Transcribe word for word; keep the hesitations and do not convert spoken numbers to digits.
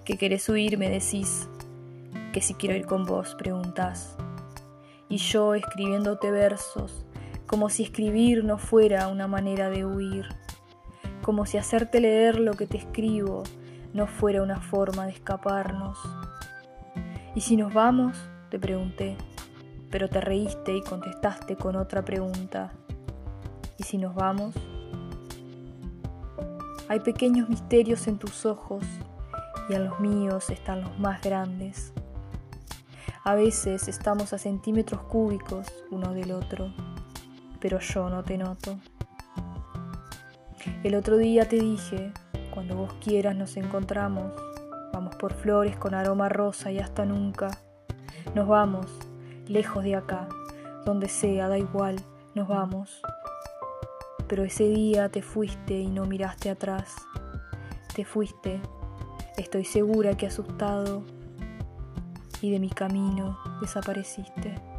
Que querés huir, me decís, que si quiero ir con vos, preguntás. Y yo escribiéndote versos, como si escribir no fuera una manera de huir, como si hacerte leer lo que te escribo no fuera una forma de escaparnos. ¿Y si nos vamos?, te pregunté, pero te reíste y contestaste con otra pregunta. ¿Y si nos vamos? Hay pequeños misterios en tus ojos y en los míos están los más grandes. A veces estamos a centímetros cúbicos uno del otro, pero yo no te noto. El otro día te dije, cuando vos quieras nos encontramos, vamos por flores con aroma rosa y hasta nunca. Nos vamos, lejos de acá, donde sea, da igual, nos vamos. Pero ese día te fuiste y no miraste atrás. Te fuiste, estoy segura que asustado, y de mi camino desapareciste.